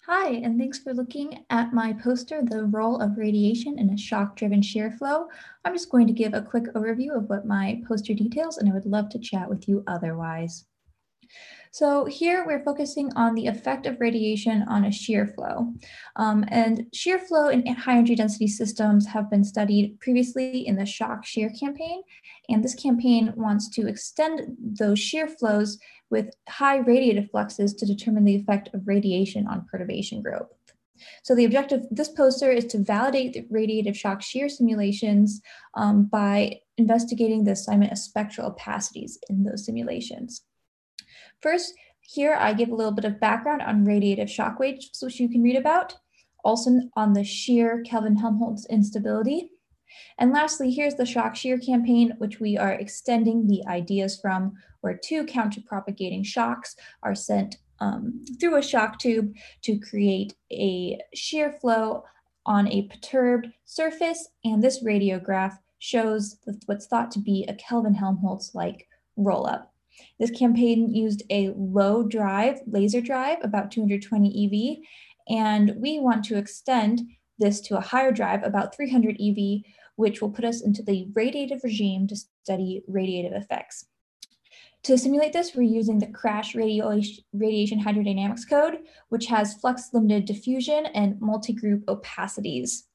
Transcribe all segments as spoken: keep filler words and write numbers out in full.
Hi, and thanks for looking at my poster, The Role of Radiation in a Shock-Driven Shear Flow. I'm just going to give a quick overview of what my poster details, and I would love to chat with you otherwise. So here we're focusing on the effect of radiation on a shear flow. Um, and shear flow in high energy density systems have been studied previously in the shock shear campaign. And this campaign wants to extend those shear flows with high radiative fluxes to determine the effect of radiation on perturbation growth. So the objective of this poster is to validate the radiative shock shear simulations um, by investigating the assignment of spectral opacities in those simulations. First, here I give a little bit of background on radiative shock waves, which you can read about, also on the shear Kelvin-Helmholtz instability. And lastly, here's the shock shear campaign, which we are extending the ideas from, where two counterpropagating shocks are sent um, through a shock tube to create a shear flow on a perturbed surface. And this radiograph shows what's thought to be a Kelvin-Helmholtz-like roll-up. This campaign used a low drive, laser drive, about two hundred twenty E V, and we want to extend this to a higher drive, about three hundred E V, which will put us into the radiative regime to study radiative effects. To simulate this, we're using the CRASH radiation hydrodynamics code, which has flux-limited diffusion and multi-group opacities.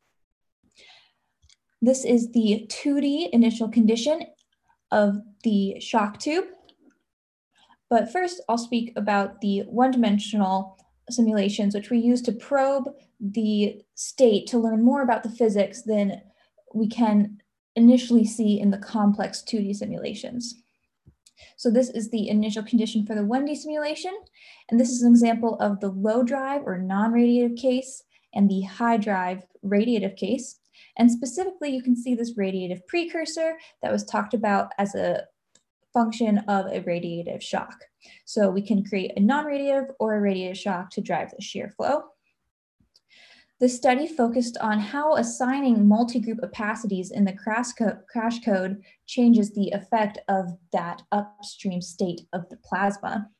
This is the two D initial condition of the shock tube. But first, I'll speak about the one-dimensional simulations, which we use to probe the state to learn more about the physics than we can initially see in the complex two D simulations. So this is the initial condition for the one D simulation, and this is an example of the low drive or non-radiative case and the high drive radiative case. And specifically, you can see this radiative precursor that was talked about as a function of a radiative shock. So we can create a non-radiative or a radiative shock to drive the shear flow. The study focused on how assigning multi-group opacities in the crash, co crash code changes the effect of that upstream state of the plasma.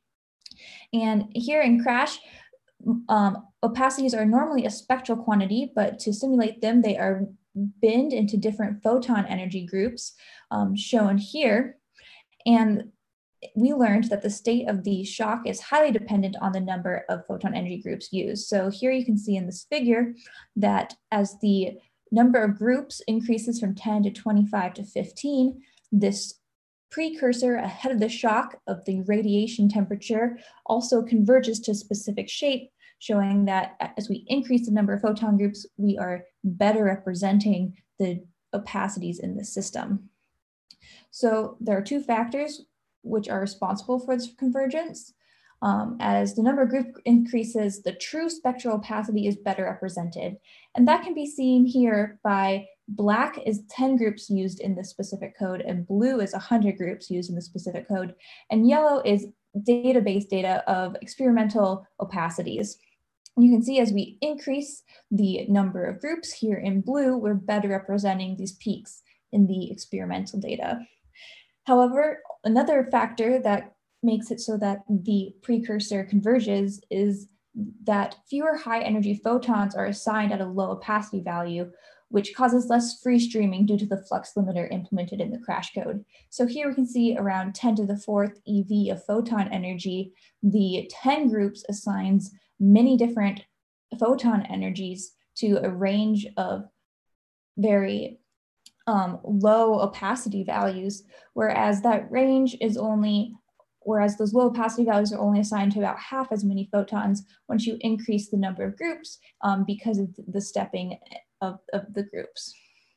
And here in CRASH, um, opacities are normally a spectral quantity, but to simulate them, they are binned into different photon energy groups, um, shown here. And we learned that the state of the shock is highly dependent on the number of photon energy groups used. So here you can see in this figure that as the number of groups increases from ten to twenty-five to fifteen, this precursor ahead of the shock of the radiation temperature also converges to a specific shape, showing that as we increase the number of photon groups, we are better representing the opacities in the system. So there are two factors which are responsible for this convergence. Um, as the number of groups increases, the true spectral opacity is better represented. And that can be seen here by black is ten groups used in this specific code, and blue is one hundred groups used in the specific code, and yellow is database data of experimental opacities. And you can see as we increase the number of groups here in blue, we're better representing these peaks in the experimental data. However, another factor that makes it so that the precursor converges is that fewer high energy photons are assigned at a low opacity value, which causes less free streaming due to the flux limiter implemented in the crash code. So here we can see around ten to the fourth E V of photon energy. The ten groups assigns many different photon energies to a range of very Um, low opacity values, whereas that range is only, whereas those low opacity values are only assigned to about half as many photons once you increase the number of groups um, because of the stepping of, of the groups.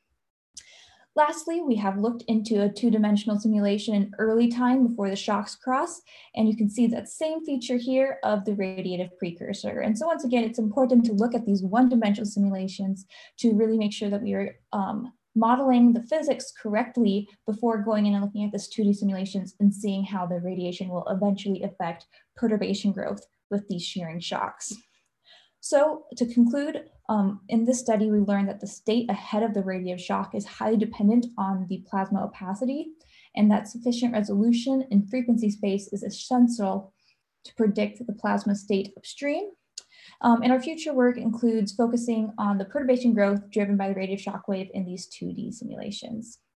Lastly, we have looked into a two-dimensional simulation in early time before the shocks cross, and you can see that same feature here of the radiative precursor. And so once again, it's important to look at these one-dimensional simulations to really make sure that we are um, modeling the physics correctly before going in and looking at this two D simulations and seeing how the radiation will eventually affect perturbation growth with these shearing shocks. So to conclude, um, in this study, we learned that the state ahead of the radiative shock is highly dependent on the plasma opacity, and that sufficient resolution in frequency space is essential to predict the plasma state upstream. Um, and our future work includes focusing on the perturbation growth driven by the radiative shock wave in these two D simulations.